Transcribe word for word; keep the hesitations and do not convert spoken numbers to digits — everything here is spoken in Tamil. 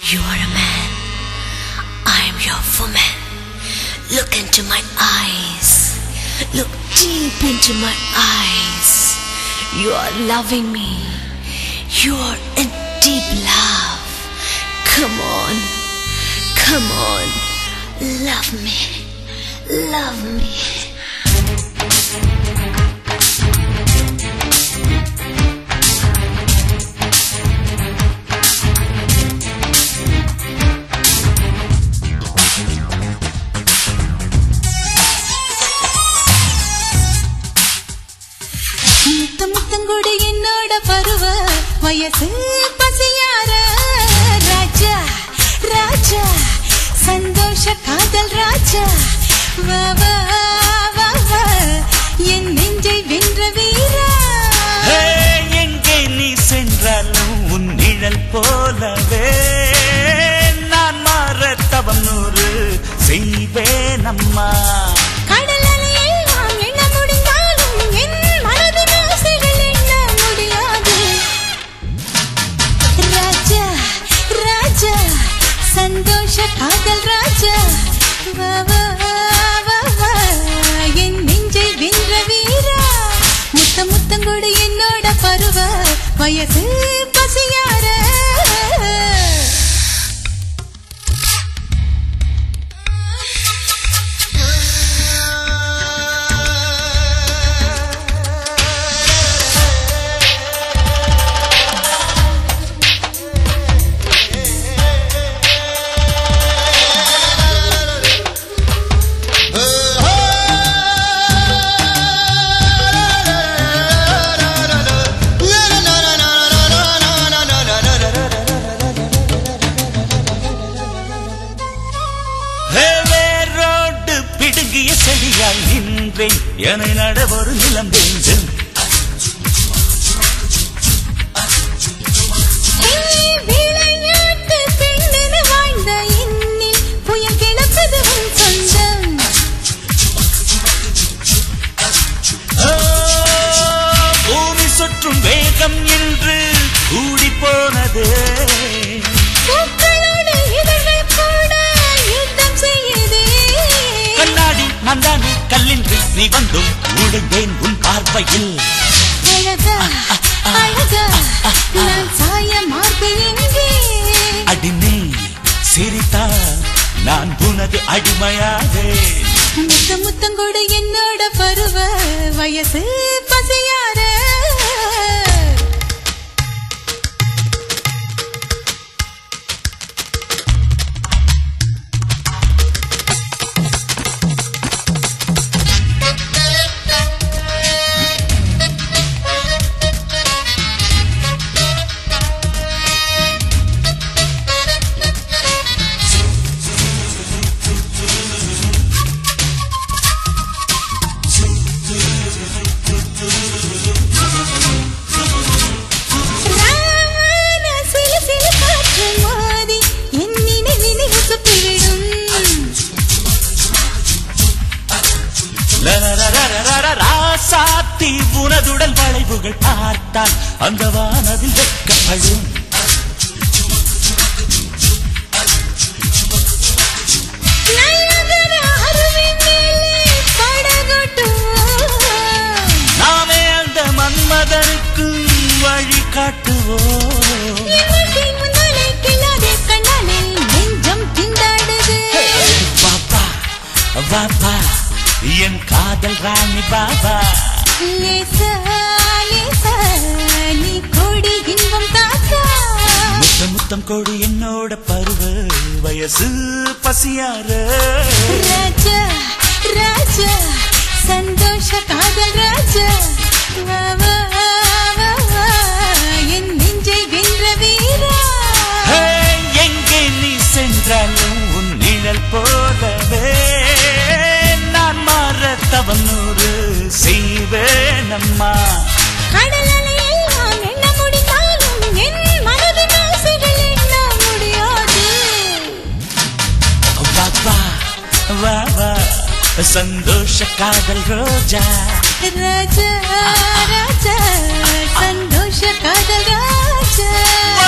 You are a man, I am your woman. Look into my eyes, look deep into my eyes. You are loving me, you are in deep love. Come on, come on, love me, love me. Muthangudi என்னோட பருவ வயசு பசியார ராஜா ராஜா சந்தோஷ காதல் ராஜா வா வா வா வா என் நெஞ்சை வென்ற வீரா எங்கே நீ சென்றாலும் உன் நிழல் போலவே நான் மாற தவம் நூறு செய்வேன் அம்மா. சந்தோஷ காதல் ராஜா வா வா வா வா என் நெஞ்சை வென்ற வீரா முத்த முத்தங்கொடு என்னோட பருவ வயசு பசியார செடியால் நின்றேன் என நடவொரு நிலம் வேண்டும் விளையாட்டு பெண்ணென வாழ்ந்த இன்னில் புயல் கிளப்பது உன் சொந்தம் பூமி சுற்றும் வேகம் என்று கூடி போனது நந்தானே கல்லின்றி நீ வந்தும் உடைந்தேன் உன் பார்வையில் அழகா அழகா நான் சாய மார்பெங்கே அடிமை சிரித்தா நான் உனது அடிமையாதே முத்த முத்தங்கொடு என்னோட பருவ வயசு பசியார ராசாத்தி உனதுடல் வளைவுகள் பார்த்தால் அந்த வானவில் வெட்கப்படும் நாமே அந்த மன்மதனுக்கு வழி காட்டுவோம் பாப்பா பாப்பா என் காதல் ராணி பாபா நீ கோடி இன்பம் தாத்தா முத்தம் முத்தம் கோடி என்னோட பருவ வயசு பசியார ராஜா ராஜா சந்தோஷ காதல் ராஜா வா வா வா வா என் நெஞ்சை வென்ற வீரா எங்கே நீ சென்றாலும் உன் நிழல் போலவே நான் மாற தவம் நூறு செய்வேன் அம்மா. கடல் அலையெல்லாம் எண்ண முடிந்தாலும் என் மனதின் ஆசைகள் எண்ண முடியாது வா வா வா வா சந்தோஷ காதல் ரோஜா ராஜா ராஜா சந்தோஷ காதல் ராஜா